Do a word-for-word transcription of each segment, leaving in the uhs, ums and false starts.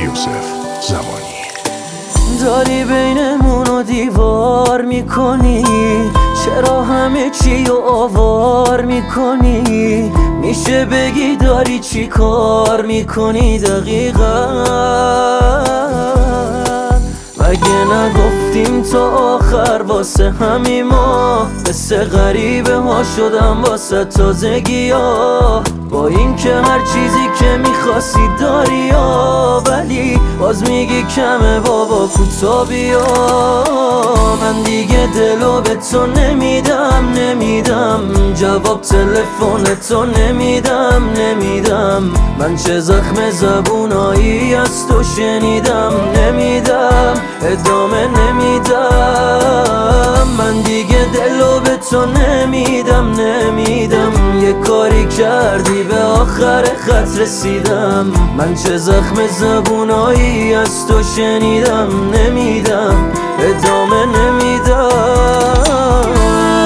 یوسف زمانی. داری بینمونو دیوار میکنی، چرا همه چی رو آوار میکنی؟ میشه بگی داری چی کار میکنی دقیقا؟ مگه نگفتیم تا آخر واسه همین ما؟ مثل غریبه ها شدم واسه تازگی ها، با این که هر چیزی که میخواستی داری ها، ولی باز میگی کمه بابا کوتا بیا. من دیگه دلو به تو نمیدم نمیدم، جواب تلفن تو نمیدم نمیدم. من چه زخم زبونایی از تو شنیدم نمیدم، ادامه نمیدم. من دیگه دلو به تو نمیدم نمیدم، یه کاری کردی به آخر خط رسیدم. من چه زخم زبونایی از تو شنیدم نمیدم، ادامه نمیدم.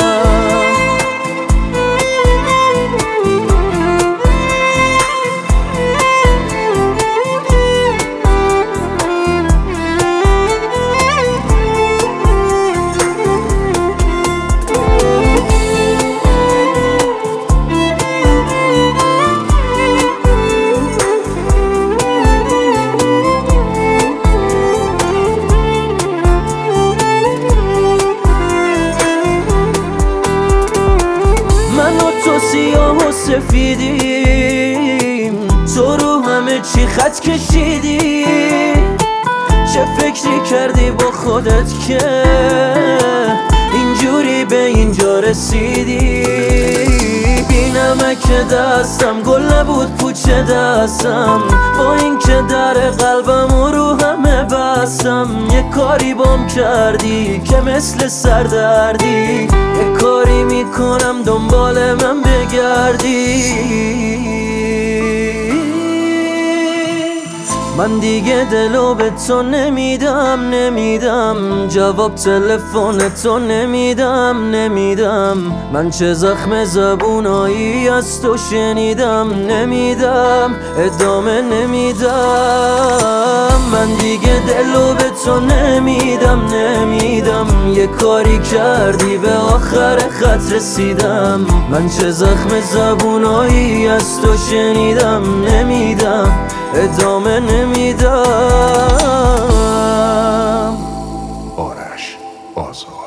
تو سیاه و سفیدیم، تو رو همه چی خط کشیدی. چه فکری کردی با خودت که اینجوری به اینجا رسیدی؟ بی نمک دستم گل نبود پوچه دستم، با این که در قلبم و رو همه بستم. یه کاری بام کردی که مثل سردردی، یه کاری میکنم دنبال من بگردی. من دیگه دلو به تو نمیدم نمیدم، جواب تلفن تو نمیدم نمیدم. من چه زخم زبونایی از تو شنیدم نمیدم، ادامه نمیدم. من دیگه دلو به تو نمیدم نمیدم، یه کاری کردی به آخر خط رسیدم. من چه زخم زبونایی از تو شنیدم نمیدم، ادامه نمیدم. آرش آزاد.